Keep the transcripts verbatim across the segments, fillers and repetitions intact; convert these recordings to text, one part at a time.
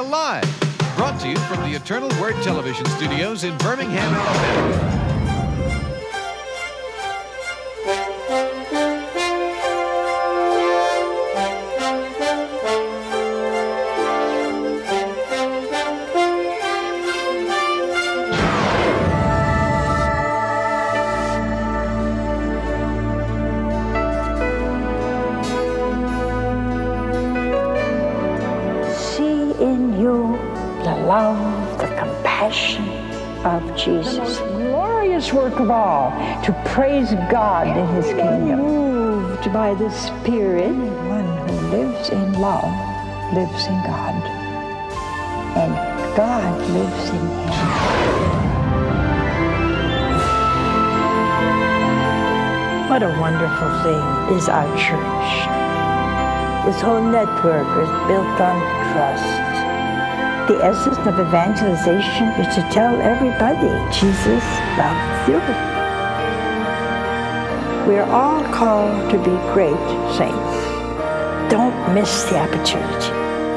Alive, brought to you from the Eternal Word Television Studios in Birmingham, Alabama. Love, the compassion of Jesus. The most glorious work of all, to praise God in His kingdom. Moved by the Spirit, anyone who lives in love lives in God, and God lives in him. What a wonderful thing is our church. This whole network is built on trust. The essence of evangelization is to tell everybody Jesus loves you. We are all called to be great saints. Don't miss the opportunity.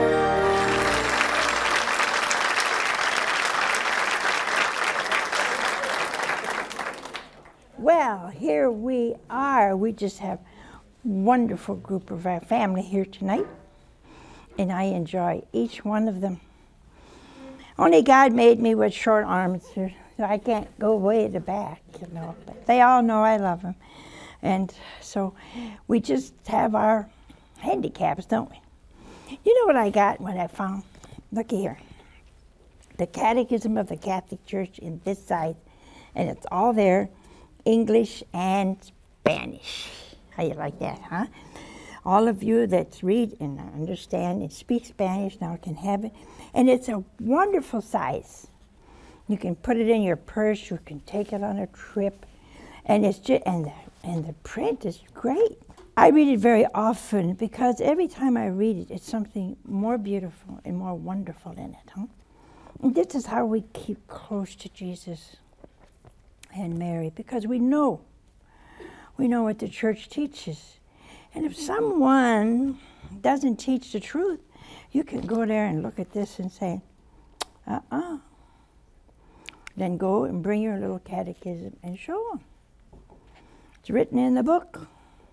Well, here we are. We just have a wonderful group of our family here tonight, and I enjoy each one of them. Only God made me with short arms, so I can't go way to the back, you know. But they all know I love them. And so we just have our handicaps, don't we? You know what I got when I found? Look here. The Catechism of the Catholic Church in this side, and it's all there, English and Spanish. How you like that, huh? All of you that read and understand and speak Spanish now can have it. And it's a wonderful size. You can put it in your purse, you can take it on a trip, and it's just, and the, and the print is great. I read it very often because every time I read it, it's something more beautiful and more wonderful in it, huh? And this is how we keep close to Jesus and Mary, because we know, we know what the church teaches. And if someone doesn't teach the truth, you can go there and look at this and say, uh-uh. Then go and bring your little catechism and show them. It's written in the book.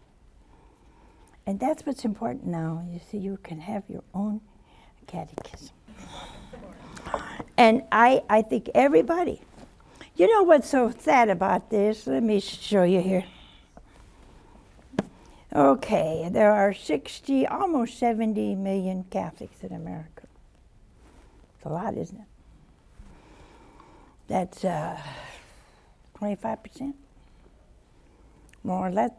And that's what's important now. You see, you can have your own catechism. And I, I think everybody, you know what's so sad about this? Let me show you here. Okay, there are sixty, almost seventy million Catholics in America. It's a lot, isn't it? That's uh, twenty-five percent, more or less.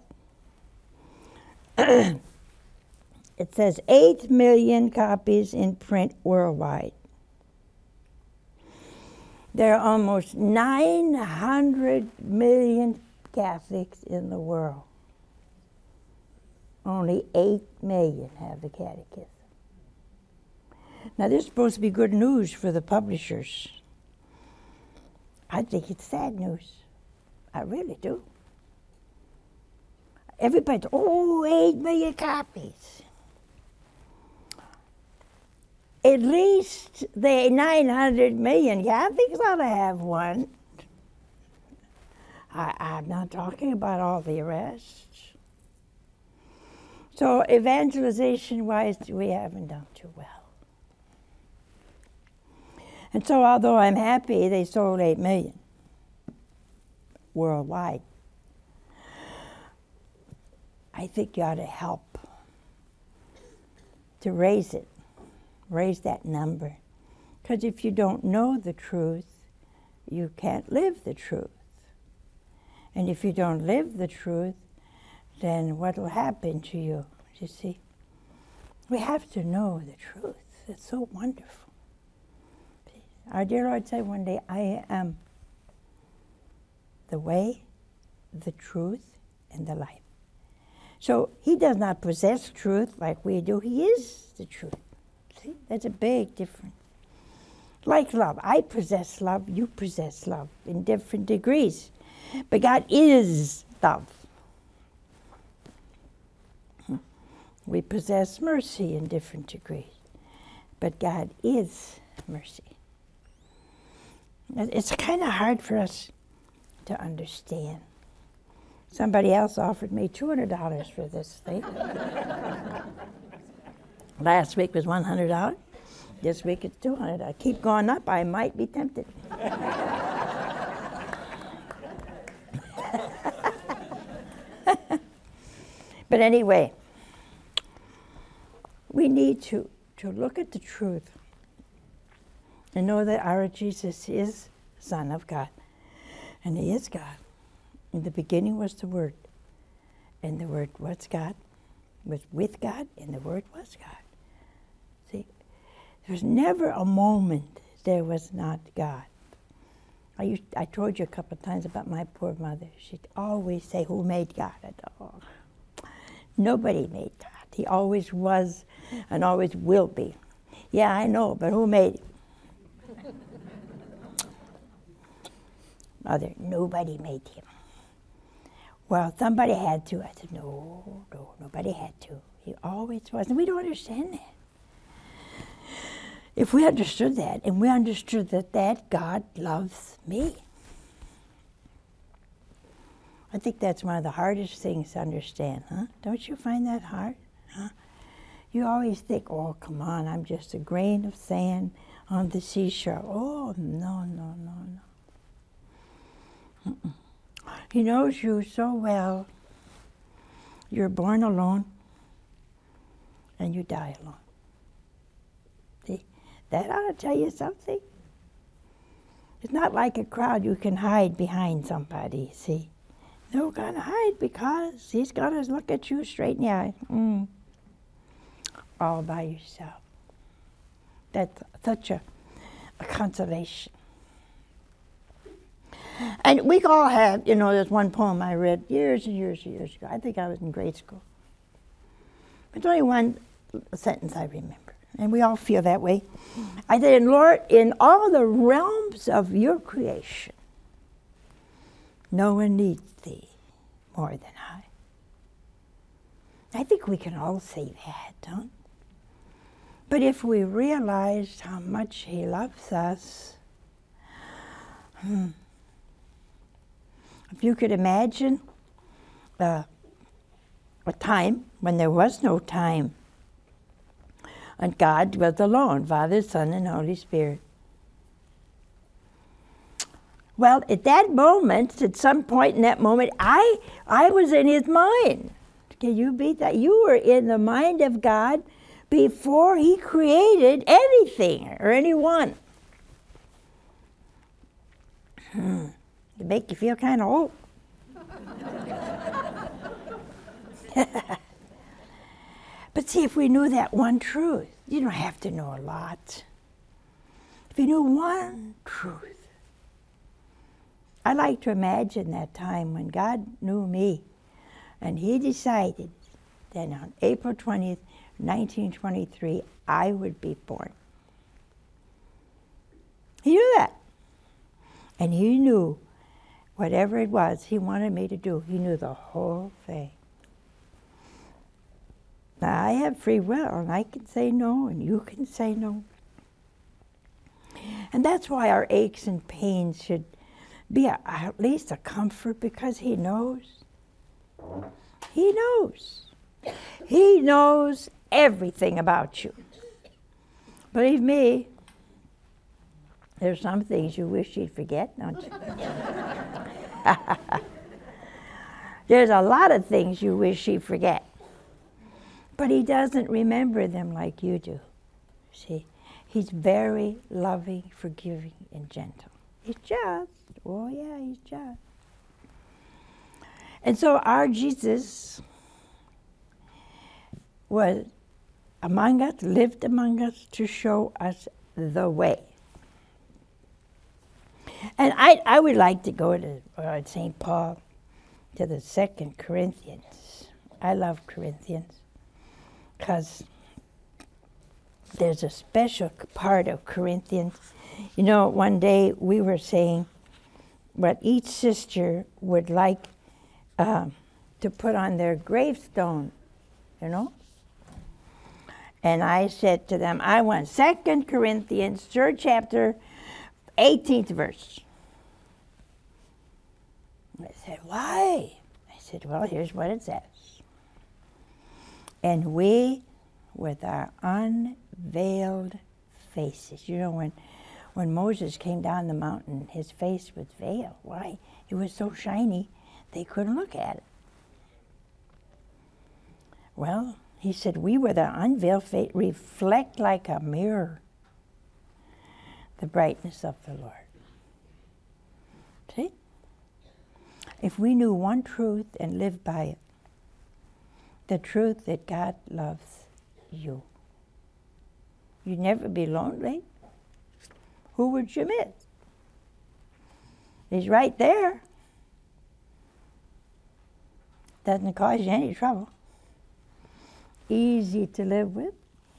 It says eight million copies in print worldwide. There are almost nine hundred million Catholics in the world. Only eight million have the catechism. Now, this is supposed to be good news for the publishers. I think it's sad news. I really do. Everybody's, oh, eight million copies. At least the nine hundred million Catholics ought to have one. I, I'm not talking about all the rest. So evangelization-wise, we haven't done too well. And so although I'm happy they sold eight million worldwide, I think you ought to help to raise it, raise that number. Because if you don't know the truth, you can't live the truth. And if you don't live the truth, then what will happen to you? You see, we have to know the truth. It's so wonderful. Our dear Lord said one day, I am the way, the truth, and the life. So he does not possess truth like we do. He is the truth. See, that's a big difference. Like love, I possess love, you possess love in different degrees. But God is love. We possess mercy in different degrees. but God is mercy. It's kind of hard for us to understand. Somebody else offered me two hundred dollars for this thing. Last week was one hundred dollars. This week it's two hundred dollars. I keep going up, I might be tempted. But anyway, we need to, to look at the truth and know that our Jesus is Son of God. And He is God. In the beginning was the Word. And the Word was God, was with God, and the Word was God. See, there was never a moment there was not God. I used, I told you a couple of times about my poor mother. She'd always say, who made God? I thought, oh, nobody made God. He always was and always will be. Yeah, I know, but who made him? Mother, nobody made him. Well, somebody had to. I said, no, no, nobody had to. He always was. And we don't understand that. If we understood that, and we understood that that God loves me, I think that's one of the hardest things to understand, huh? Don't you find that hard? Huh? You always think, oh, come on, I'm just a grain of sand on the seashore. Oh, no, no, no, no. Mm-mm. He knows you so well. You're born alone, and you die alone. See, that ought to tell you something. It's not like a crowd you can hide behind somebody, see. No gonna hide because he's gonna look at you straight in the eye. Mm. All by yourself. That's such a, a consolation. And we all have, you know, there's one poem I read years and years and years ago. I think I was in grade school. It's only one sentence I remember. And we all feel that way. I said, Lord, in all the realms of your creation, no one needs thee more than I. I think we can all say that, don't we? But if we realized how much he loves us, hmm, if you could imagine uh, a time when there was no time, and God was alone, Father, Son, and Holy Spirit. Well, at that moment, at some point in that moment, I I was in his mind. Can you beat that? You were in the mind of God before he created anything or anyone. Hmm. It make you feel kind of old. But see, if we knew that one truth, you don't have to know a lot. If you knew one truth. I like to imagine that time when God knew me and he decided that on April twentieth, nineteen twenty-three, I would be born. He knew that. And he knew whatever it was he wanted me to do. He knew the whole thing. Now, I have free will, and I can say no, and you can say no. And that's why our aches and pains should be a, at least a comfort, because he knows. He knows. He knows everything about you. Believe me, there's some things you wish you'd forget, don't you? There's a lot of things you wish he'd forget. But he doesn't remember them like you do. See, he's very loving, forgiving, and gentle. He's just. Oh, yeah, he's just. And so our Jesus was among us, lived among us to show us the way. And I, I would like to go to uh, Saint Paul, to the Second Corinthians. I love Corinthians because there's a special part of Corinthians. You know, one day we were saying what each sister would like um, to put on their gravestone, you know? And I said to them, I want Second Corinthians, third chapter, eighteenth verse. I said, why? I said, well, here's what it says. And we, with our unveiled faces. You know, when, when Moses came down the mountain, his face was veiled. Why? It was so shiny, they couldn't look at it. Well, he said, we with our unveiled face reflect like a mirror the brightness of the Lord. See? If we knew one truth and lived by it, the truth that God loves you, you'd never be lonely. Who would you miss? He's right there. Doesn't cause you any trouble. Easy to live with.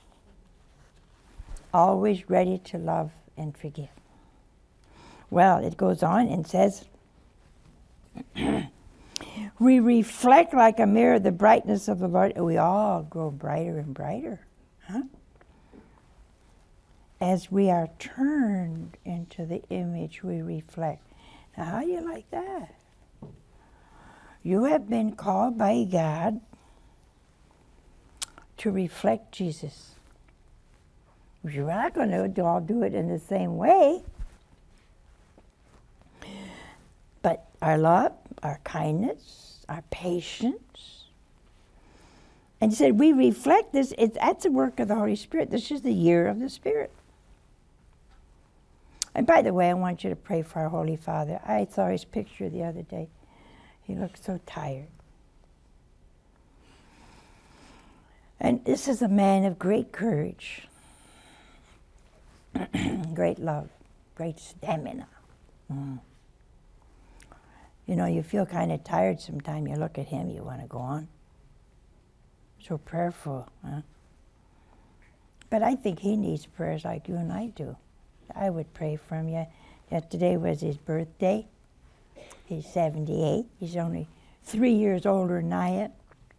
Always ready to love and forgive. Well, it goes on and says, we reflect like a mirror the brightness of the Lord, and we all grow brighter and brighter. Huh? As we are turned into the image we reflect. Now, how do you like that? You have been called by God to reflect Jesus. You're not going to all do it in the same way. But our love, our kindness, our patience. And he said, we reflect this. It's, that's the work of the Holy Spirit. This is the year of the Spirit. And by the way, I want you to pray for our Holy Father. I saw his picture the other day. He looked so tired. And this is a man of great courage, great love, great stamina. Mm. You know, you feel kind of tired sometimes. You look at him, you want to go on. So prayerful, huh? But I think he needs prayers like you and I do. I would pray for him. Yeah, yesterday was his birthday. He's seventy-eight. He's only three years older than I am.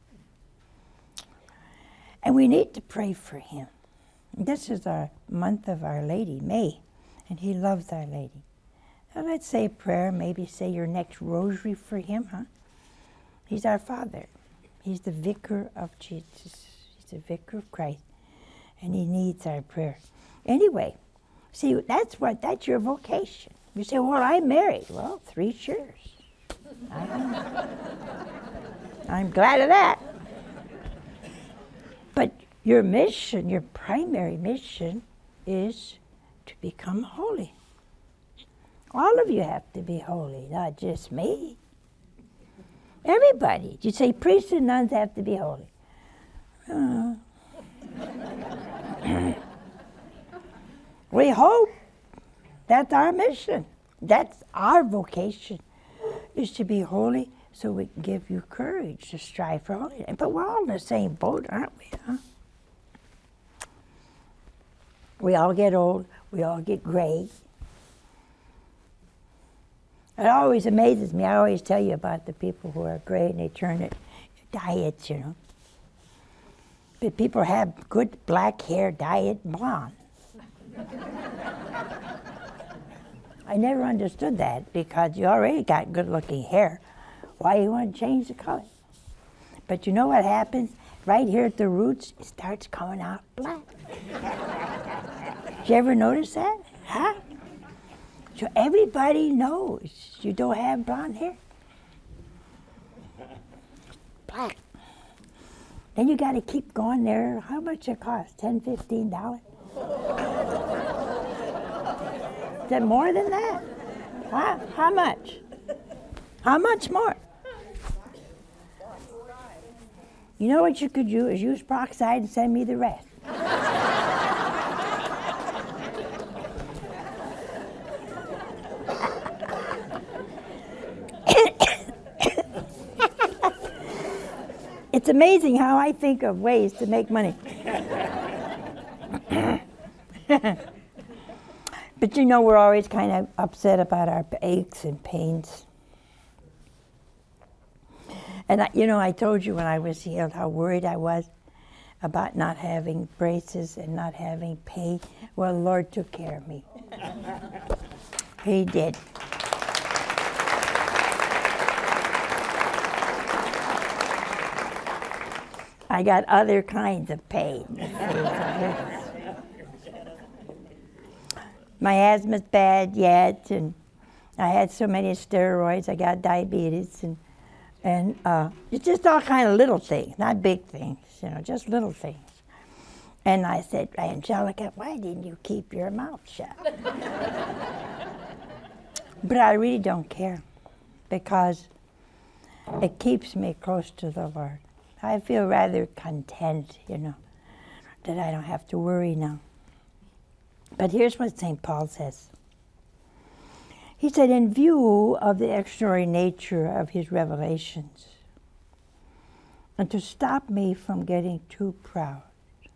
And we need to pray for him. This is our month of Our Lady, May, and he loves Our Lady. Now let's say a prayer, maybe say your next rosary for him, huh? He's our Father. He's the vicar of Jesus. He's the vicar of Christ, and he needs our prayer. Anyway, see, that's what, that's your vocation. You say, well, I'm married. Well, three cheers. I'm, I'm glad of that. But your mission, your primary mission, is to become holy. All of you have to be holy, not just me. Everybody. You say priests and nuns have to be holy. Uh, we hope. That's our mission. That's our vocation, is to be holy so we can give you courage to strive for holiness. But we're all in the same boat, aren't we? Huh? We all get old. We all get gray. It always amazes me. I always tell you about the people who are gray and they turn it diets, you know. But people have good black hair, dye it blonde. I never understood that, because you already got good-looking hair. Why you want to change the color? But you know what happens? Right here at the roots, it starts coming out black. Did you ever notice that? Huh? So everybody knows you don't have blonde hair. Black. Then you got to keep going there. How much it cost? ten, fifteen dollars? Is it more than that? Huh? How much? How much more? You know what you could do is use peroxide and send me the rest. It's amazing how I think of ways to make money. But you know, we're always kind of upset about our aches and pains. And I, you know, I told you when I was healed how worried I was about not having braces and not having pain. Well, the Lord took care of me. He did. I got other kinds of pain. My asthma's bad yet, and I had so many steroids. I got diabetes, and and uh, it's just all kind of little things, not big things, you know, just little things. And I said, Angelica, why didn't you keep your mouth shut? But I really don't care, because it keeps me close to the Lord. I feel rather content, you know, that I don't have to worry now. But here's what Saint Paul says. He said, in view of the extraordinary nature of his revelations, and to stop me from getting too proud,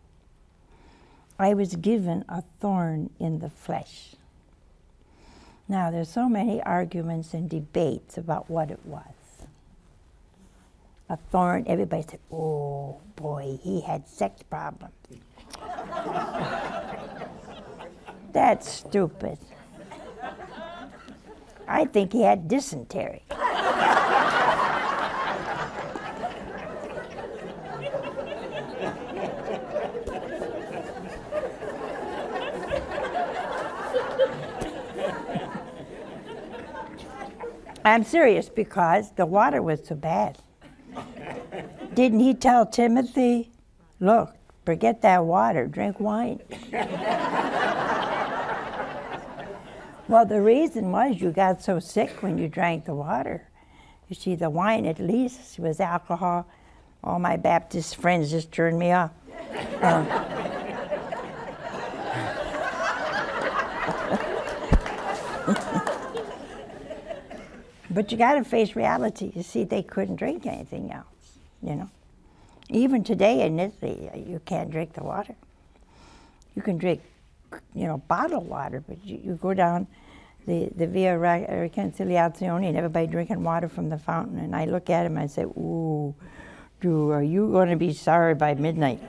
I was given a thorn in the flesh. Now, there's so many arguments and debates about what it was. A thorn, everybody said, oh boy, he had sex problems. That's stupid. I think he had dysentery. I'm serious, because the water was so bad. Didn't he tell Timothy, look, forget that water, drink wine? Well, the reason was you got so sick when you drank the water. You see, the wine at least was alcohol. All my Baptist friends just turned me off. Um, but you got to face reality. You see, they couldn't drink anything else, you know. Even today in Italy, you can't drink the water. You can drink, you know, bottled water, but you, you go down the, the Via Reconciliazione and everybody drinking water from the fountain, and I look at him and I say, ooh, dude, are you going to be sorry by midnight?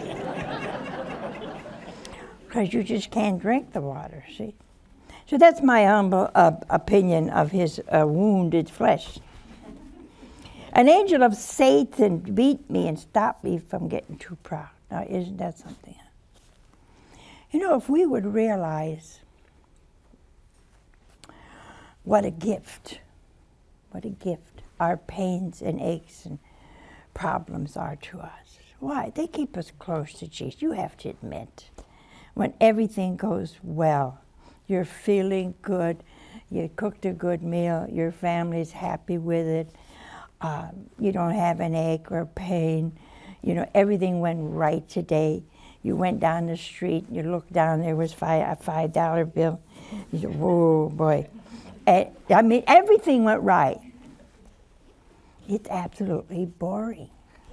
Because you just can't drink the water, see? So that's my humble uh, opinion of his uh, wounded flesh. An angel of Satan beat me and stopped me from getting too proud. Now, isn't that something? You know, if we would realize what a gift, what a gift our pains and aches and problems are to us. Why? They keep us close to Jesus. You have to admit, when everything goes well, you're feeling good, you cooked a good meal, your family's happy with it, uh, you don't have an ache or pain, you know, everything went right today. You went down the street, you looked down, there was five, a five dollar bill. You said, whoa, boy. And, I mean, everything went right. It's absolutely boring.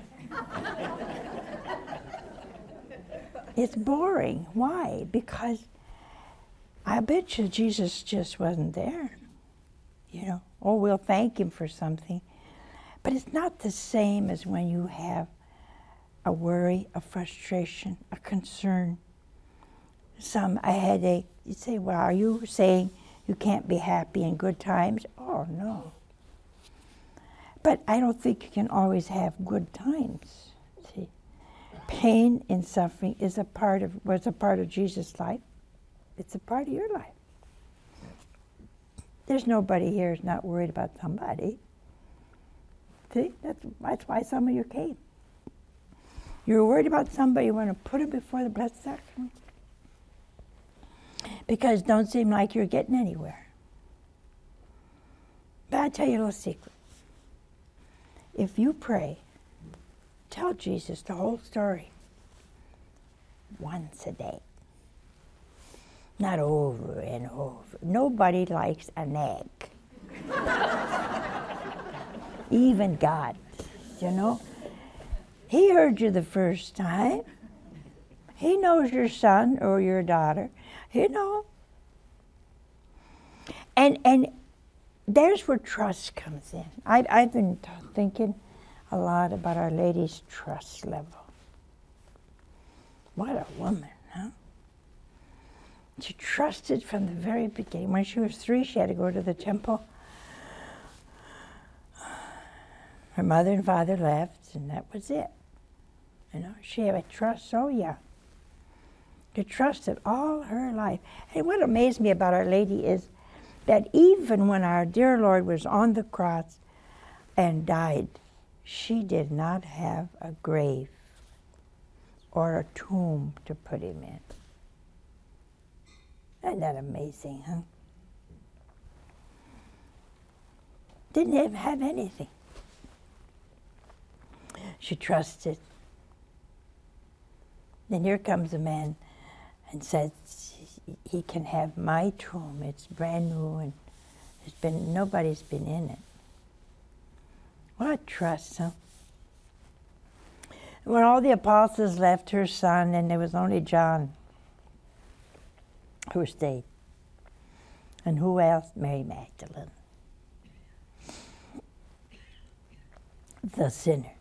It's boring. Why? Because I bet you Jesus just wasn't there. You know, oh, we'll thank him for something. But it's not the same as when you have a worry, a frustration, a concern, some a headache. You say, well, are you saying you can't be happy in good times? Oh, no. But I don't think you can always have good times. See, pain and suffering is a part of was a part of Jesus' life. It's a part of your life. There's nobody here who's not worried about somebody. See, that's, that's why some of you came. You're worried about somebody, you want to put it before the Blessed Sacrament. Because it don't seem like you're getting anywhere. But I'll tell you a little secret. If you pray, tell Jesus the whole story once a day. Not over and over. Nobody likes a nag. Even God, you know. He heard you the first time. He knows your son or your daughter. He knows. And and there's where trust comes in. I, I've been t- thinking a lot about Our Lady's trust level. What a woman, huh? She trusted from the very beginning. When she was three, she had to go to the temple. Her mother and father left, and that was it. You know, she had a trust, oh yeah. She trusted all her life. And what amazed me about Our Lady is that even when our dear Lord was on the cross and died, she did not have a grave or a tomb to put him in. Isn't that amazing, huh? Didn't even have anything. She trusted. Then here comes a man and says he can have my tomb. It's brand new and there's been nobody's been in it. What trust, huh? When all the apostles left, her son, and there was only John who stayed. And who else? Mary Magdalene. The sinner.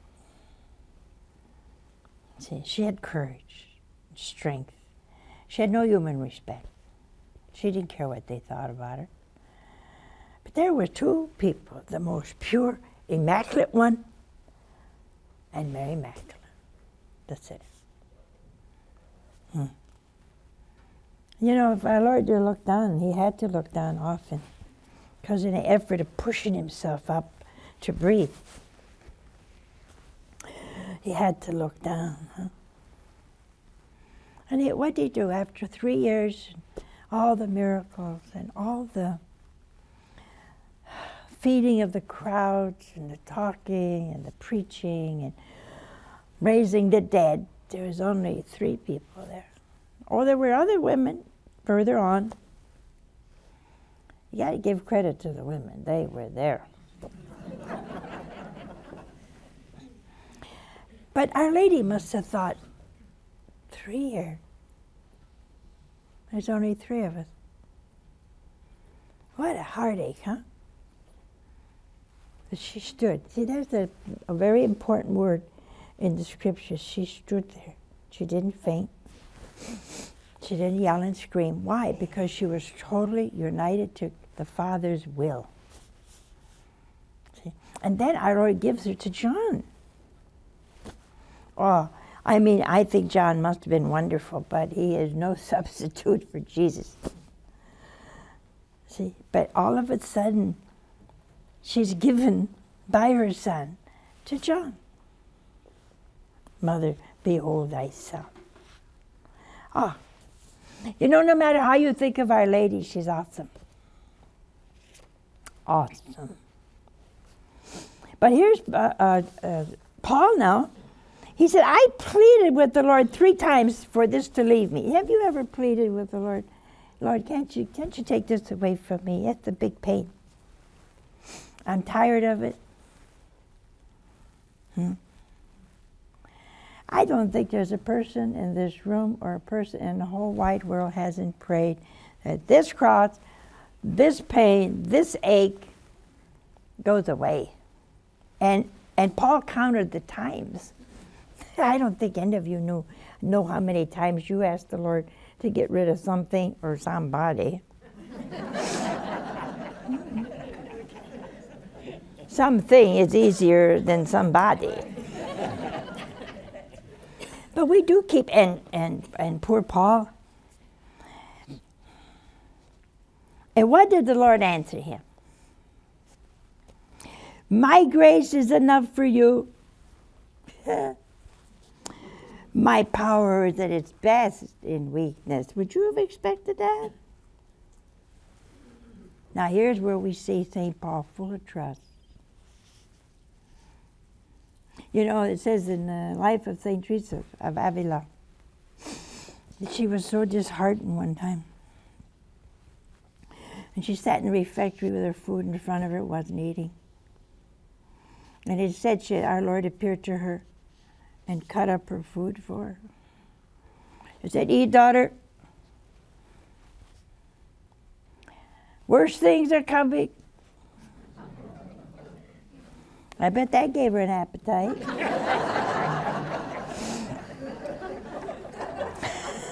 See, she had courage, strength. She had no human respect. She didn't care what they thought about her. But there were two people, the most pure, immaculate one, and Mary Magdalene, the sinner. Hmm. You know, if our Lord did look down, he had to look down often, because in an effort of pushing himself up to breathe, he had to look down. Huh? And he, what did he do after three years, all the miracles and all the feeding of the crowds and the talking and the preaching and raising the dead? There was only three people there. Oh, there were other women further on. You got to give credit to the women. They were there. But Our Lady must have thought, three years. There's only three of us. What a heartache, huh? But she stood. See, there's a, a very important word in the scriptures. She stood there. She didn't faint. She didn't yell and scream. Why? Because she was totally united to the Father's will. See? And then our Lord gives her to John. Oh, I mean, I think John must have been wonderful, but he is no substitute for Jesus. See, but all of a sudden, she's given by her son to John. Mother, behold thy son. Ah, you know, no matter how you think of Our Lady, she's awesome. Awesome. But here's uh, uh, uh, Paul now. He said, I pleaded with the Lord three times for this to leave me. Have you ever pleaded with the Lord? Lord, can't you, can't you take this away from me? It's a big pain. I'm tired of it. Hmm. I don't think there's a person in this room or a person in the whole wide world hasn't prayed that this cross, this pain, this ache goes away. And and Paul counted the times. I don't think any of you knew, know how many times you asked the Lord to get rid of something or somebody. Something is easier than somebody. But we do keep, and, and, and poor Paul. And what did the Lord answer him? My grace is enough for you. My power is at its best in weakness. Would you have expected that? Now here's where we see Saint Paul full of trust. You know, it says in the life of Saint Teresa of Avila that she was so disheartened one time. And she sat in the refectory with her food in front of her, wasn't eating. And it said she, our Lord appeared to her and cut up her food for her. He said, eat, daughter. Worse things are coming. I bet that gave her an appetite.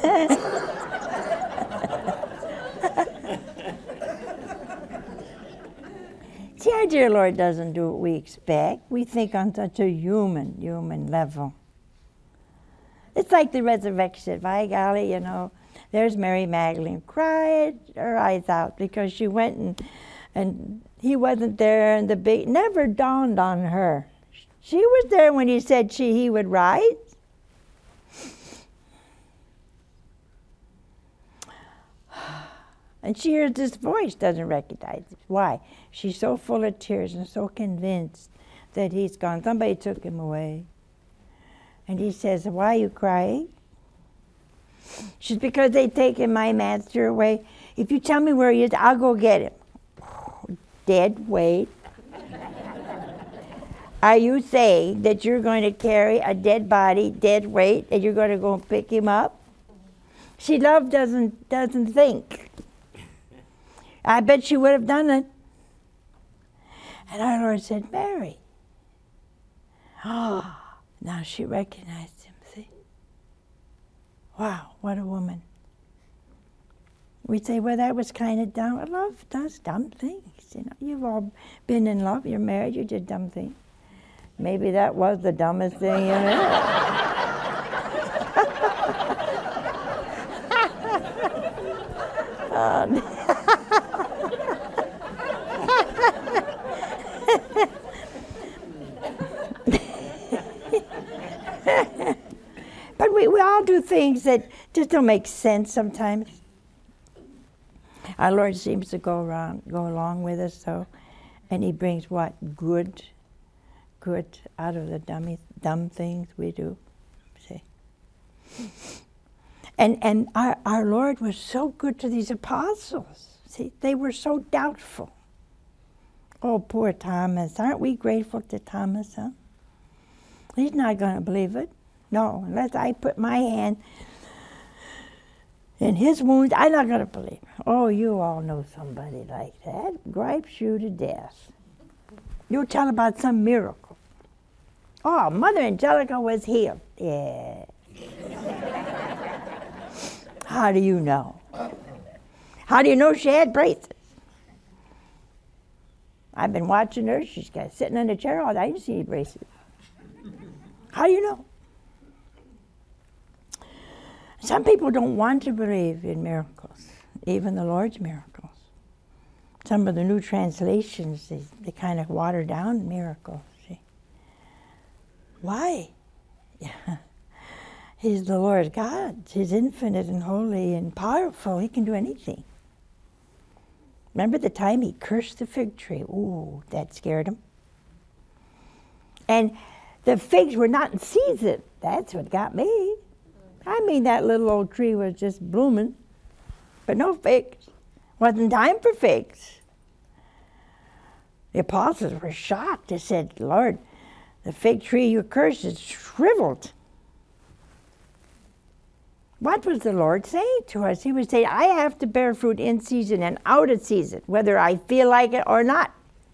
See, our dear Lord doesn't do what we expect. We think on such a human, human level. It's like the resurrection. By golly, you know, there's Mary Magdalene, cried her eyes out because she went and and he wasn't there, and the big never dawned on her. She was there when he said she he would rise. And she hears this voice, doesn't recognize it. Why? She's so full of tears and so convinced that he's gone. Somebody took him away. And he says, why are you crying? She's because they've taken my master away. If you tell me where he is, I'll go get him. Dead weight. Are you saying that you're going to carry a dead body, dead weight, and you're going to go and pick him up? See, love doesn't doesn't think. I bet she would have done it. And our Lord said, Mary. Oh, now she recognized him, see? Wow, what a woman. We say, well, that was kind of dumb. Love does dumb things. You know, you've all been in love, you're married, you did dumb things. Maybe that was the dumbest thing you ever. uh, But we, we all do things that just don't make sense sometimes. Our Lord seems to go around, go along with us, though, and he brings what? Good, good out of the dummy, dumb things we do. See? And and our, our Lord was so good to these apostles. See, they were so doubtful. Oh, poor Thomas. Aren't we grateful to Thomas, huh? He's not going to believe it. No, unless I put my hand in his wounds, I'm not going to believe. Oh, you all know somebody like that. Gripes you to death. You'll tell about some miracle. Oh, Mother Angelica was healed. Yeah. How do you know? How do you know she had braces? I've been watching her. She's got sitting in a chair all day. I didn't see any braces. How do you know? Some people don't want to believe in miracles, even the Lord's miracles. Some of the new translations, they, they kind of water down miracles. See? Why? Yeah. He's the Lord God. He's infinite and holy and powerful. He can do anything. Remember the time he cursed the fig tree? Ooh, that scared him. And the figs were not in season. That's what got me. I mean, that little old tree was just blooming, but no figs. Wasn't time for figs. The apostles were shocked. They said, Lord, the fig tree you cursed is shriveled. What was the Lord saying to us? He was saying, I have to bear fruit in season and out of season, whether I feel like it or not.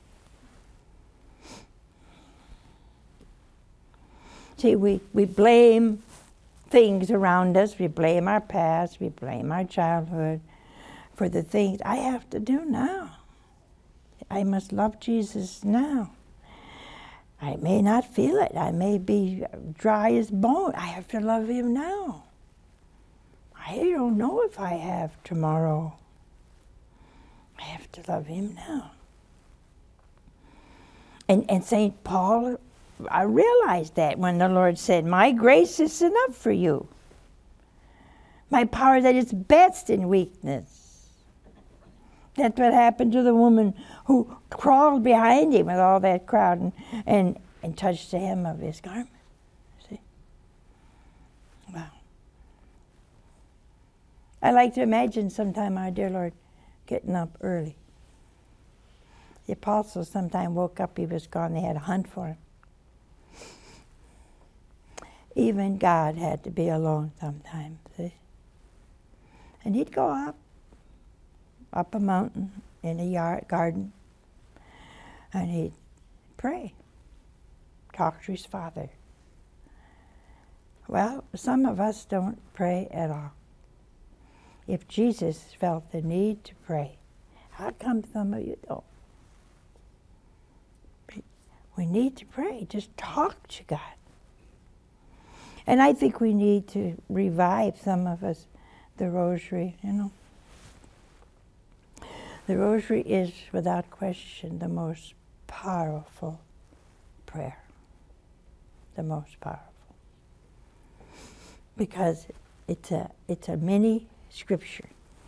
See, we, we blame things around us. We blame our past. We blame our childhood for the things I have to do now. I must love Jesus now. I may not feel it. I may be dry as bone. I have to love him now. I don't know if I have tomorrow. I have to love him now. And, and Saint Paul, I realized that when the Lord said, my grace is enough for you. My power that is best in weakness. That's what happened to the woman who crawled behind him with all that crowd and, and, and touched the hem of his garment. See? Wow. I like to imagine sometime our dear Lord getting up early. The apostles sometime woke up, he was gone, they had to hunt for him. Even God had to be alone sometimes, see? And he'd go up, up a mountain, in a yard, garden, and he'd pray, talk to his Father. Well, some of us don't pray at all. if Jesus felt the need to pray, how come some of you don't? We need to pray. Just talk to God. And I think we need to revive, some of us, the rosary, you know. The rosary is, without question, the most powerful prayer. The most powerful. Because it's a, it's a mini scripture.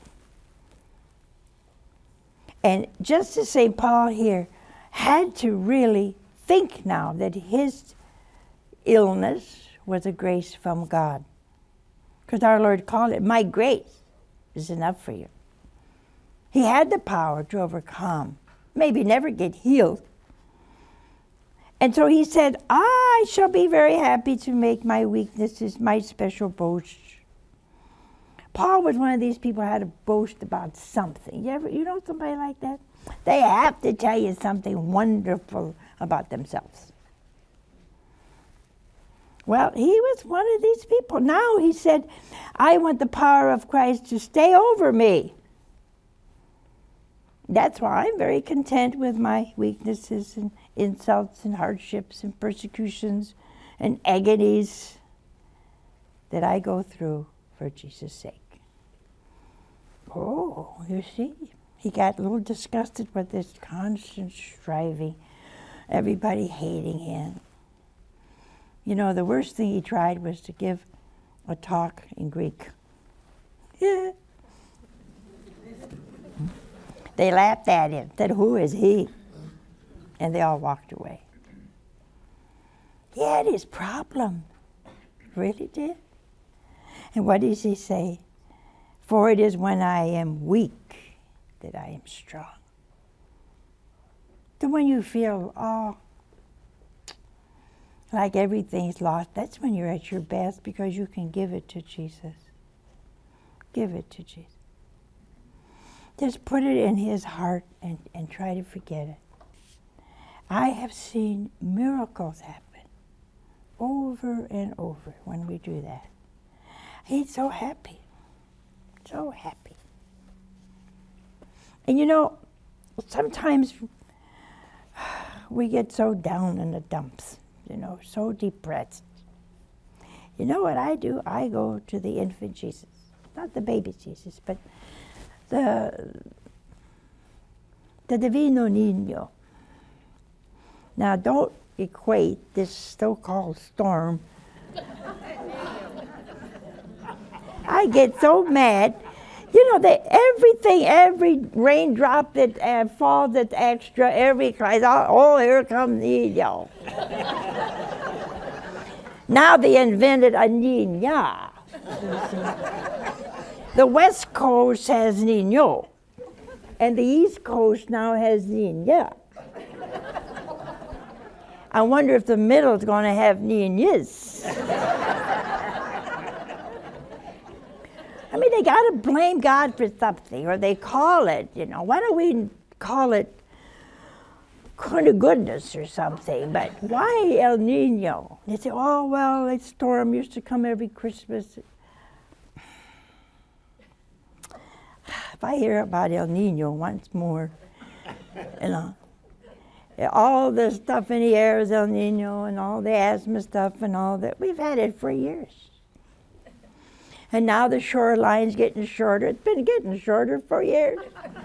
And just as Saint Paul here had to really think now that his illness was a grace from God. Because our Lord called it, my grace is enough for you. He had the power to overcome, maybe never get healed. And so he said, I shall be very happy to make my weaknesses my special boast. Paul was one of these people who had to boast about something. You ever, you know somebody like that? They have to tell you something wonderful about themselves. Well, he was one of these people. Now he said, I want the power of Christ to stay over me. That's why I'm very content with my weaknesses and insults and hardships and persecutions and agonies that I go through for Jesus' sake. Oh, you see, he got a little disgusted with this constant striving, everybody hating him. You know, the worst thing he tried was to give a talk in Greek. Yeah. They laughed at him, said, who is he? And they all walked away. He had his problem, really did. And what does he say? For it is when I am weak that I am strong. So when you feel, oh, like everything's lost, that's when you're at your best, because you can give it to Jesus. Give it to Jesus. Just put it in his heart and, and try to forget it. I have seen miracles happen over and over when we do that. He's so happy, so happy. And you know, sometimes we get so down in the dumps, you know, so depressed. You know what I do? I go to the infant Jesus, not the baby Jesus, but the, the Divino Niño. Now, don't equate this so-called storm. I get so mad. You know, that everything, every raindrop that uh, falls that's extra, every cries out, oh, here comes Niño. Now they invented a Niña. The West Coast has Niño, and the East Coast now has Niña. I wonder if the middle is going to have Niñas. I mean, they got to blame God for something, or they call it, you know, why don't we call it kind of goodness or something? But why El Nino? They say, oh, well, that storm used to come every Christmas. If I hear about El Nino once more, you know, all the stuff in the air is El Nino, and all the asthma stuff and all that, we've had it for years. And now the shoreline's getting shorter. It's been getting shorter for years.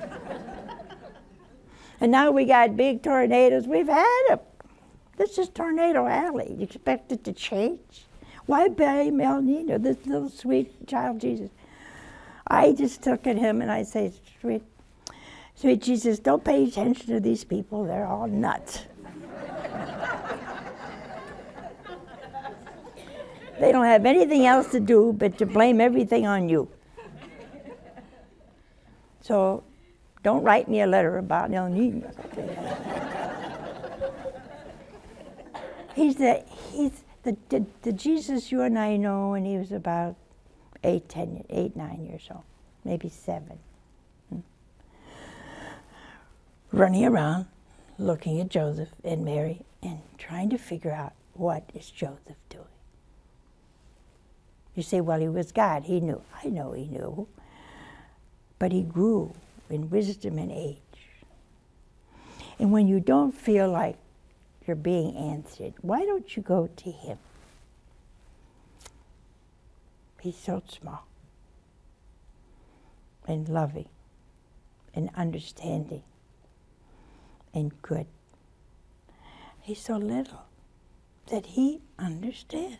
And now we got big tornadoes. We've had them. This is Tornado Alley. You expect it to change? Why blame El Nino, this little sweet child Jesus? I just look at him and I say, sweet, sweet Jesus, don't pay attention to these people. They're all nuts. They don't have anything else to do but to blame everything on you. So don't write me a letter about El Nino. He's the he's the, the the Jesus you and I know, and he was about eight, ten, eight, nine years old, maybe seven. Hmm. Running around, looking at Joseph and Mary, and trying to figure out, what is Joseph doing? You say, well, he was God. He knew. I know he knew. but he grew in wisdom and age. And when you don't feel like you're being answered, why don't you go to him? He's so small and loving and understanding and good. He's so little that he understands.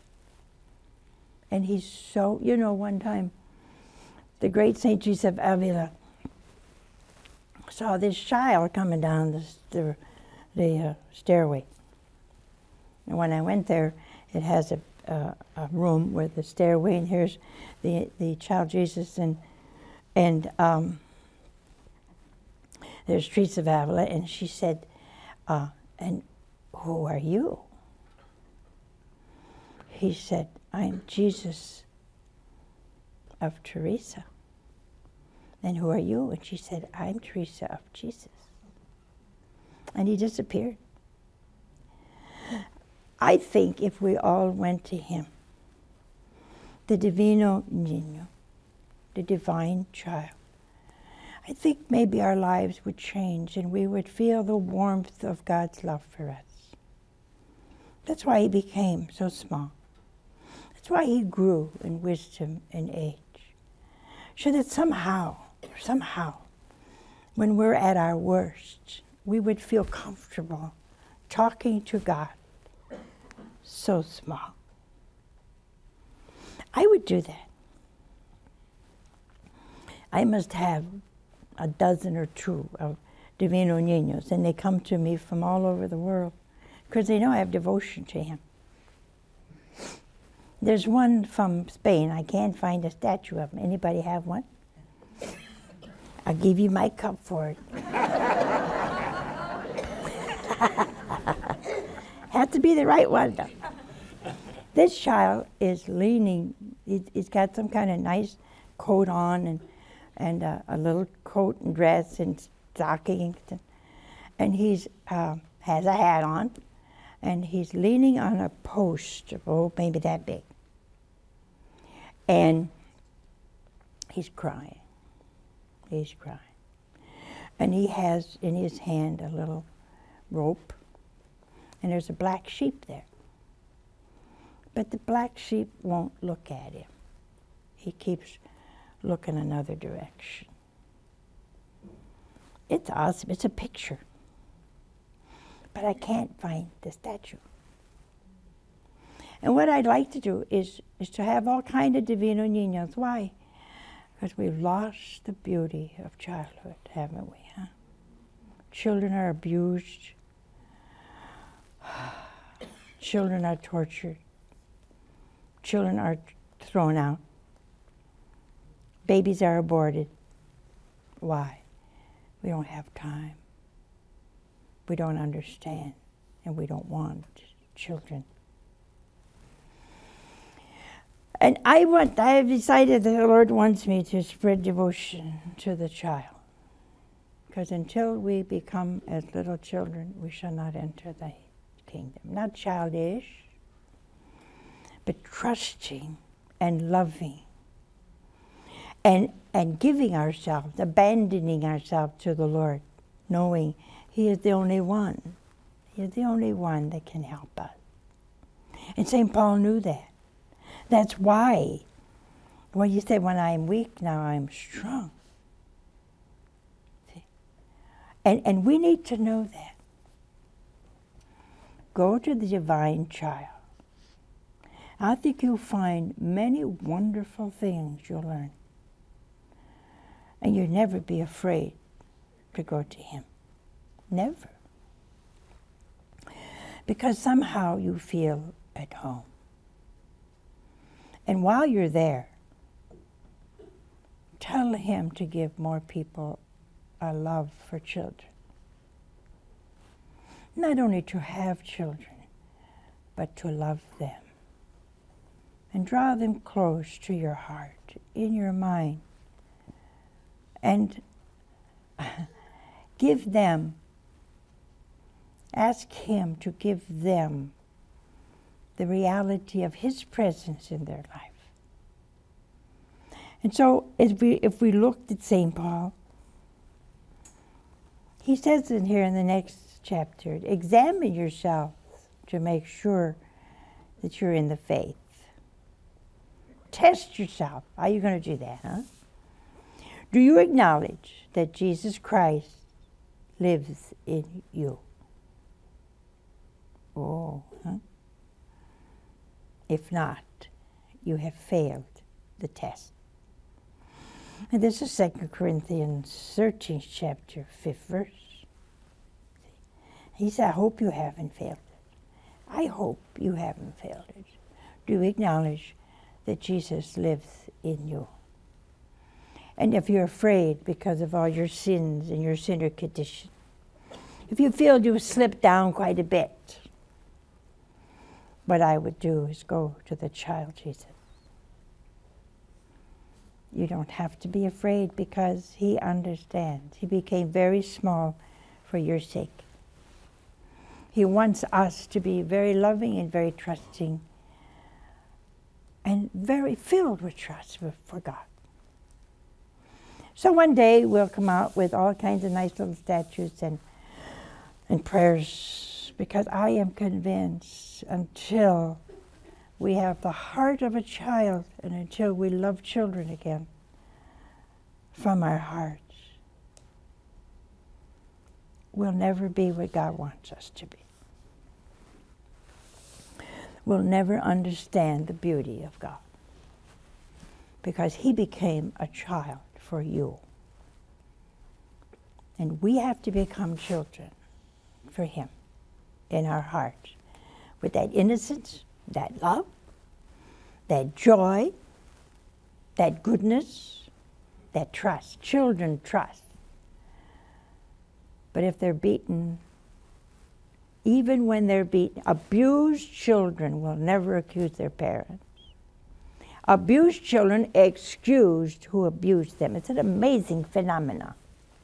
And he's so, you know, one time, the great Saint Teresa of Avila saw this child coming down the, the, the uh, stairway. And when I went there, it has a, uh, a room where the stairway, and here's the, the child Jesus, and, and um, there's Teresa of Avila, and she said, uh, and who are you? He said, I'm Jesus of Teresa. And who are you? And she said, I'm Teresa of Jesus. And he disappeared. I think if we all went to him, the Divino Niño, the divine child, I think maybe our lives would change and we would feel the warmth of God's love for us. That's why he became so small. That's why he grew in wisdom and age. So that somehow, somehow, when we're at our worst, we would feel comfortable talking to God, so small. I would do that. I must have a dozen or two of Divino Niños, and they come to me from all over the world because they know I have devotion to him. There's one from Spain. I can't find a statue of him. Anybody have one? I'll give you my cup for it. Have to be the right one, though. This child is leaning. He's got some kind of nice coat on, and and uh, a little coat and dress and stockings, and, and he's uh, has a hat on, and he's leaning on a post, oh, maybe that big. And he's crying. He's crying. And he has in his hand a little rope, and there's a black sheep there. But the black sheep won't look at him. He keeps looking another direction. It's awesome. It's a picture. But I can't find the statue. And what I'd like to do is, is to have all kind of Divino Niños. Why? Because we've lost the beauty of childhood, haven't we? Huh? Children are abused. Children are tortured. Children are thrown out. Babies are aborted. Why? We don't have time. We don't understand, and we don't want children. And I want, I have decided that the Lord wants me to spread devotion to the child. Because until we become as little children, we shall not enter the kingdom. Not childish, but trusting and loving. And, and giving ourselves, abandoning ourselves to the Lord, knowing he is the only one. He is the only one that can help us. And Saint Paul knew that. That's why, well, you say, when I am weak, now I am strong. See? And, and we need to know that. Go to the divine child. I think you'll find many wonderful things you'll learn. And you'll never be afraid to go to him. Never. Because somehow you feel at home. And while you're there, tell him to give more people a love for children. Not only to have children, but to love them. And draw them close to your heart, in your mind. And give them, ask him to give them the reality of his presence in their life. And so if we, if we looked at Saint Paul, he says in here in the next chapter, examine yourselves to make sure that you're in the faith. Test yourself. How are you going to do that, huh? Do you acknowledge that Jesus Christ lives in you? Oh, huh? If not, you have failed the test. And this is Second Corinthians thirteenth chapter, fifth verse. He said, I hope you haven't failed it. I hope you haven't failed it. Do you acknowledge that Jesus lives in you? And if you're afraid because of all your sins and your sinner condition, if you feel you've slipped down quite a bit, what I would do is go to the child Jesus. You don't have to be afraid because he understands. He became very small for your sake. He wants us to be very loving and very trusting and very filled with trust for God. So one day we'll come out with all kinds of nice little statues and, and prayers, because I am convinced until we have the heart of a child and until we love children again from our hearts, we'll never be what God wants us to be. We'll never understand the beauty of God because he became a child for you. And we have to become children for him in our hearts with that innocence, that love, that joy, that goodness, that trust. Children trust. But if they're beaten, even when they're beaten, abused children will never accuse their parents. Abused children excused who abused them. It's an amazing phenomenon.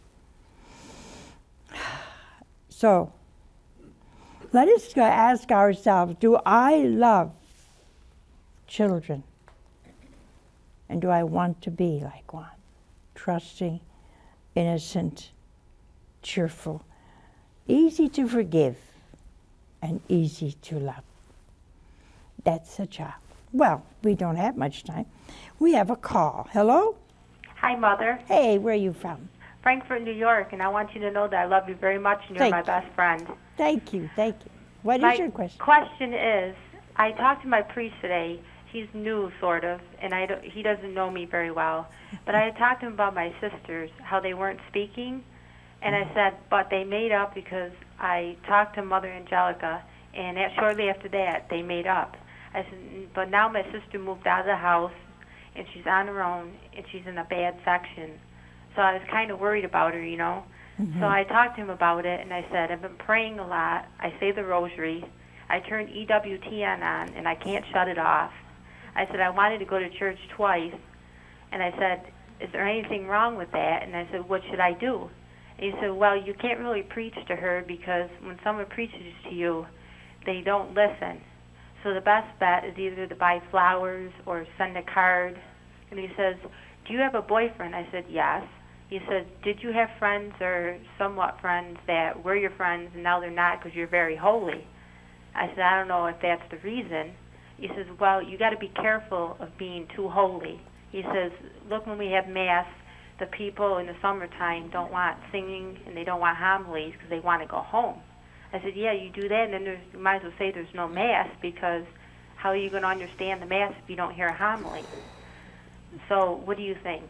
So, let us ask ourselves, do I love children? And do I want to be like one? Trusting, innocent, cheerful, easy to forgive, and easy to love. That's a child. Well, we don't have much time. We have a call. Hello? Hi, Mother. Hey, where are you from? Frankfurt, New York, and I want you to know that I love you very much and you're Thank my you. best friend. Thank you, thank you. What my is your question? question is, I talked to my priest today. He's new, sort of, and I don't, he doesn't know me very well. But I had talked to him about my sisters, how they weren't speaking, and I said, but they made up because I talked to Mother Angelica, and that, shortly after that, they made up. I said, but now my sister moved out of the house, and she's on her own, and she's in a bad section. So I was kind of worried about her, you know. Mm-hmm. So I talked to him about it, and I said, I've been praying a lot. I say the rosary. I turned E W T N on, and I can't shut it off. I said, I wanted to go to church twice, and I said, is there anything wrong with that? And I said, what should I do? And he said, well, you can't really preach to her because when someone preaches to you, they don't listen. So the best bet is either to buy flowers or send a card. And he says, do you have a boyfriend? I said, yes. He said, did you have friends or somewhat friends that were your friends and now they're not because you're very holy? I said, I don't know if that's the reason. He says, well, you got to be careful of being too holy. He says, look, when we have Mass, the people in the summertime don't want singing and they don't want homilies because they want to go home. I said, yeah, you do that, and then there's, you might as well say there's no Mass because how are you going to understand the Mass if you don't hear a homily? So what do you think?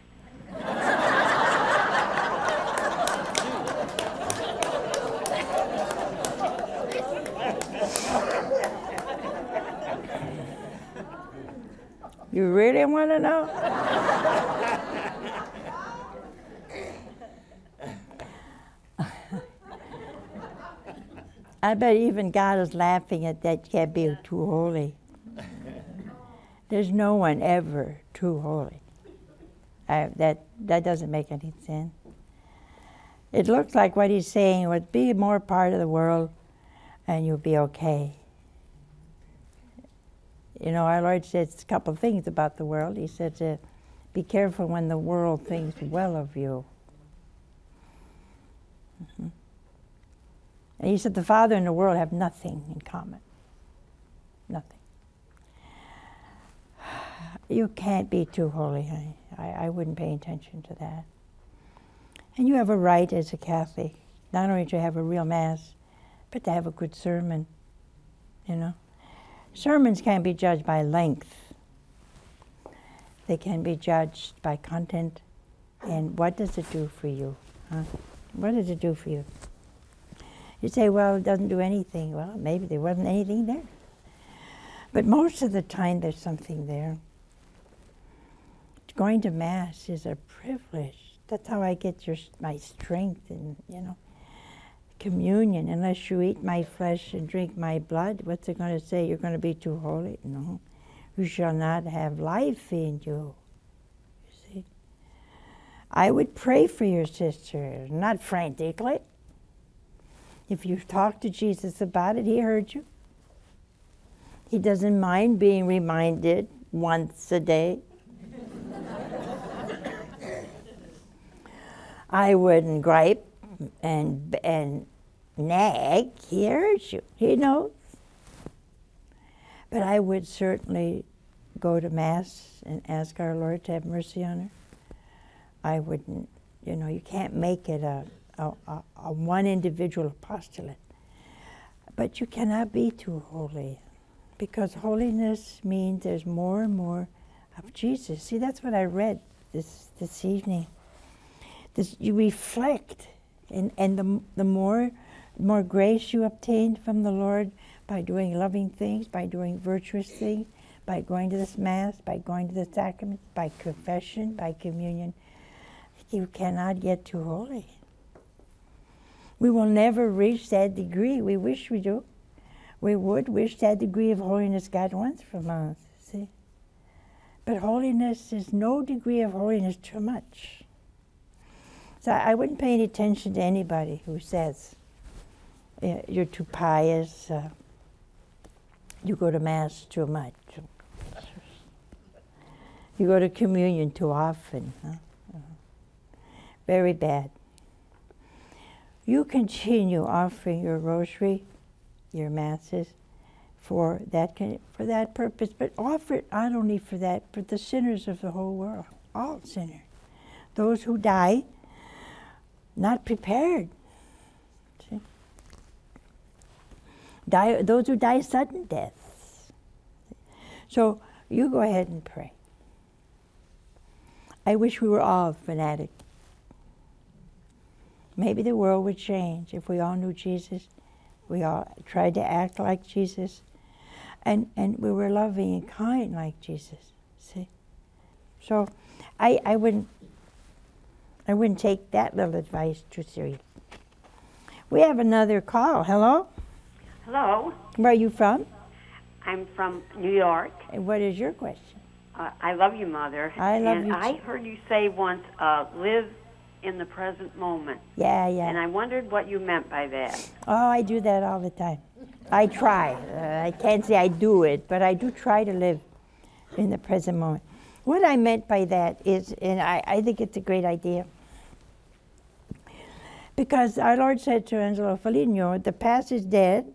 You really want to know? I bet even God is laughing at that. Can't be too holy. There's no one ever too holy. I, that that doesn't make any sense. It looks like what he's saying was be more part of the world and you'll be okay. You know, our Lord says a couple of things about the world. He says, uh, Be careful when the world thinks well of you. Mm-hmm. And he said the Father and the world have nothing in common. Nothing. You can't be too holy. I, I, I wouldn't pay attention to that. And you have a right as a Catholic, not only to have a real Mass, but to have a good sermon, you know. Sermons can't be judged by length. They can be judged by content. And what does it do for you? Huh? What does it do for you? You say, well, it doesn't do anything. Well, maybe there wasn't anything there. But most of the time there's something there. Going to Mass is a privilege. That's how I get your, my strength and, you know, communion. Unless you eat my flesh and drink my blood, what's it going to say? You're going to be too holy? No. You shall not have life in you. You see? I would pray for your sister, not frantically. If you talk to Jesus about it, he heard you. He doesn't mind being reminded once a day. I wouldn't gripe and and nag. He hears you. He knows. But I would certainly go to Mass and ask our Lord to have mercy on her. I wouldn't, you know, you can't make it a, a, a, a one individual apostolate. But you cannot be too holy, because holiness means there's more and more of Jesus. See, that's what I read this this evening. This, you reflect, and, and the, the more, more grace you obtain from the Lord by doing loving things, by doing virtuous things, by going to this Mass, by going to the sacraments, by confession, by communion, you cannot get too holy. We will never reach that degree. We wish we do. We would wish that degree of holiness God wants from us, see? But holiness is no degree of holiness too much. So I wouldn't pay any attention to anybody who says, uh, you're too pious, uh, you go to Mass too much, you go to communion too often. Huh? Uh, very bad. You continue offering your rosary, your Masses, for that, for that purpose, but offer it not only for that, but the sinners of the whole world, all sinners. Those who die not prepared. See? Die, those who die sudden deaths. So you go ahead and pray. I wish we were all fanatic. Maybe the world would change if we all knew Jesus, we all tried to act like Jesus, and, and we were loving and kind like Jesus. See? So I, I wouldn't I wouldn't take that little advice too serious. We have another call. Hello? Hello. Where are you from? I'm from New York. And what is your question? Uh, I love you, Mother. I love and you I too. heard you say once, uh, live in the present moment. Yeah, yeah. And I wondered what you meant by that. Oh, I do that all the time. I try. Uh, I can't say I do it, but I do try to live in the present moment. What I meant by that is, and I, I think it's a great idea, because our Lord said to Angelo Foligno, the past is dead,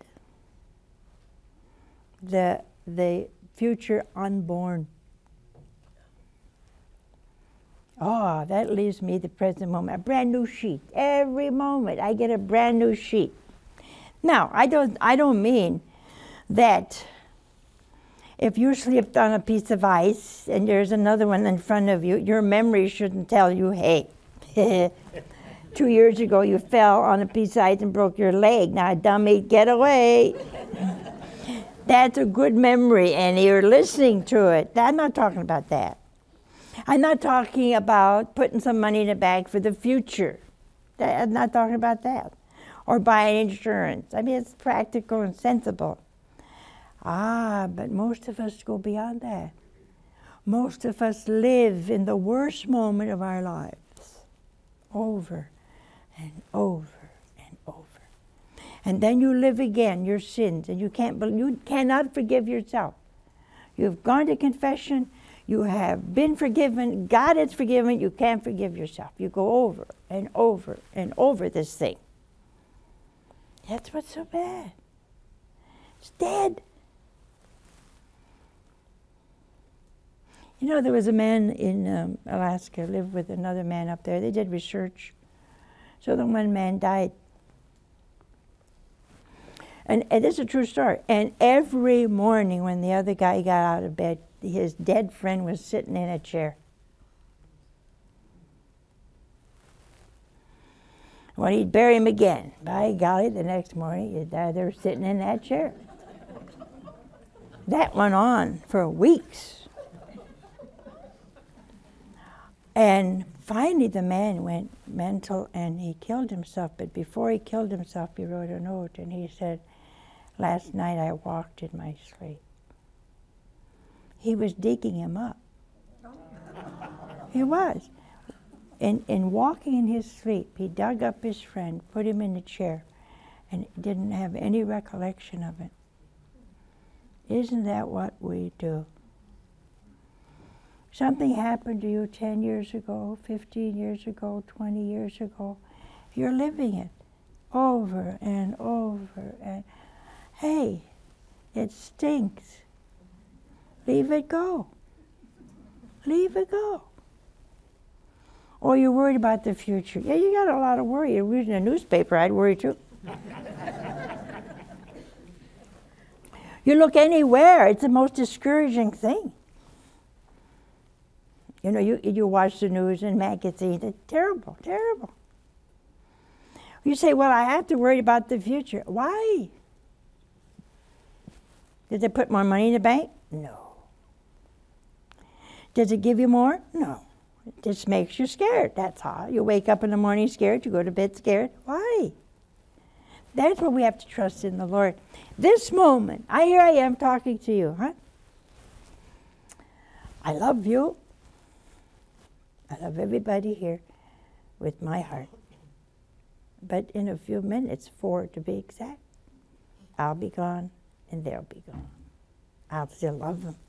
the, the future unborn. Oh, that leaves me the present moment, a brand new sheet. Every moment I get a brand new sheet. Now, I don't, I don't mean that if you slipped on a piece of ice and there's another one in front of you, your memory shouldn't tell you, hey, two years ago you fell on a piece of ice and broke your leg. Now, dummy, get away. That's a good memory, and you're listening to it. I'm not talking about that. I'm not talking about putting some money in the bank for the future. I'm not talking about that. Or buying insurance. I mean, it's practical and sensible. Ah, but most of us go beyond that. Most of us live in the worst moment of our lives, over and over and over. And then you live again your sins, and you can't, you cannot forgive yourself. You've gone to confession, You have been forgiven. God has forgiven. You can't forgive yourself. You go over and over and over this thing. That's what's so bad. It's dead. You know, there was a man in um, Alaska, lived with another man up there. They did research. So the one man died. And, and this is a true story. And every morning when the other guy got out of bed, his dead friend was sitting in a chair. Well, he'd bury him again. By golly, the next morning, he'd die there sitting in that chair. That went on for weeks. And finally the man went mental and he killed himself. But before he killed himself, he wrote a note and he said, "Last night I walked in my sleep." He was digging him up. He was. In, in walking in his sleep, he dug up his friend, put him in a chair, and didn't have any recollection of it. Isn't that what we do? Something happened to you ten years ago, fifteen years ago, twenty years ago. You're living it over and over. And hey, it stinks. Leave it go. Leave it go. Or you're worried about the future. Yeah, you got a lot of worry. You're reading a newspaper, I'd worry too. You look anywhere, it's the most discouraging thing. You know, you, you watch the news and magazines, it's terrible, terrible. You say, well, I have to worry about the future. Why? Did they put more money in the bank? No. Does it give you more? No. It just makes you scared, that's all. You wake up in the morning scared, you go to bed scared. Why? That's what we have to trust in the Lord. This moment, I here I am talking to you, huh? I love you. I love everybody here with my heart. But in a few minutes, four to be exact, I'll be gone and they'll be gone. I'll still love them.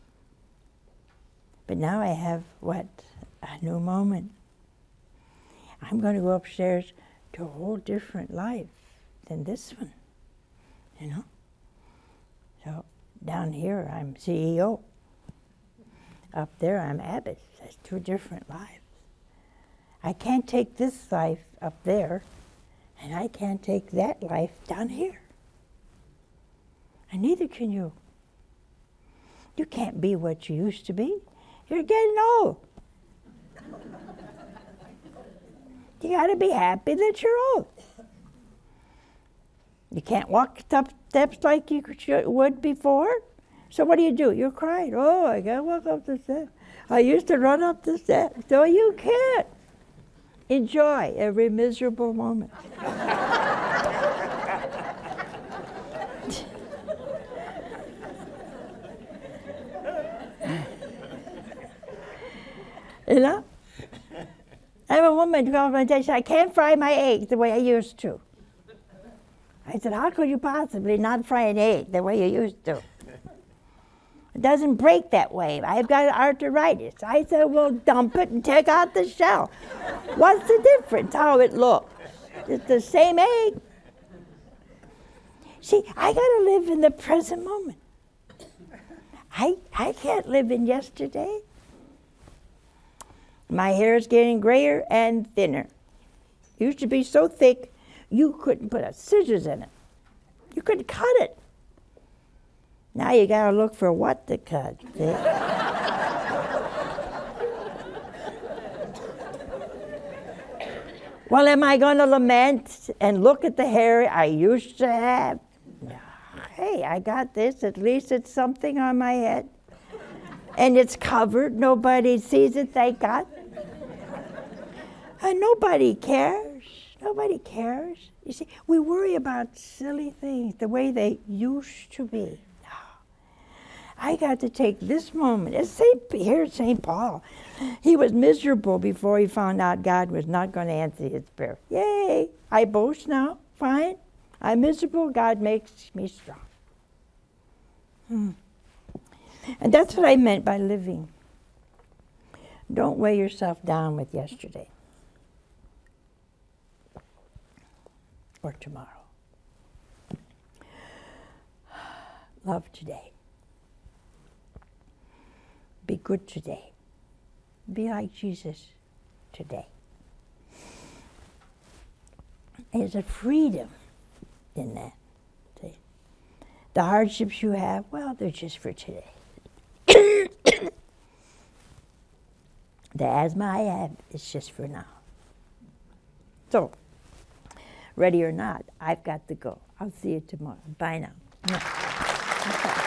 But now I have, what, a new moment. I'm going to go upstairs to a whole different life than this one, you know? So down here, I'm C E O. Up there, I'm abbot. That's two different lives. I can't take this life up there, and I can't take that life down here. And neither can you. You can't be what you used to be. You're getting old. You got to be happy that you're old. You can't walk up steps like you would before. So what do you do? You're crying. Oh, I got to walk up the steps. I used to run up the steps. So you can't. Enjoy every miserable moment. You know? I have a woman called me and said, I can't fry my eggs the way I used to. I said, how could you possibly not fry an egg the way you used to? It doesn't break that way. I've got arthritis. I said, well, dump it and take out the shell. What's the difference? How it looks. It's the same egg. See, I got to live in the present moment. I, I can't live in yesterday. My hair is getting grayer and thinner. It used to be so thick, you couldn't put a scissors in it. You couldn't cut it. Now you gotta look for what to cut. Well, am I gonna lament and look at the hair I used to have? No. Hey, I got this, at least it's something on my head. And it's covered, nobody sees it, thank God. And nobody cares, nobody cares. You see, we worry about silly things the way they used to be. No. I got to take this moment. It's Saint Here's Saint Paul. He was miserable before he found out God was not going to answer his prayer. Yay, I boast now, fine. I'm miserable, God makes me strong. Hmm. And that's what I meant by living Don't weigh yourself down with yesterday or tomorrow. Love today. Be good today. Be like Jesus today. There's a freedom in that. See? The hardships you have, well, they're just for today. The asthma I have is just for now. So, ready or not, I've got to go. I'll see you tomorrow. Bye now.